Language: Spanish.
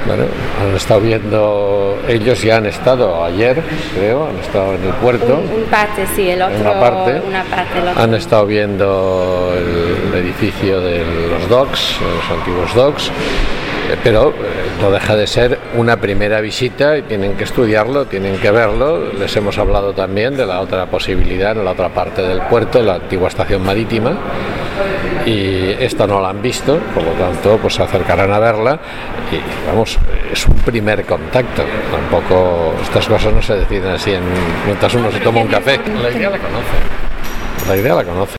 Bueno, han estado viendo, ellos ya han estado ayer, creo, han estado en el puerto. Un parte, sí, el otro. Una parte. El otro. Han estado viendo el edificio de los docks, los antiguos docks. Pero no deja de ser una primera visita y tienen que estudiarlo, tienen que verlo. Les hemos hablado también de la otra posibilidad en la otra parte del puerto, la antigua estación marítima, y esta no la han visto, por lo tanto pues se acercarán a verla y vamos, es un primer contacto. Tampoco estas cosas no se deciden así mientras uno se toma un café. La idea la conoce.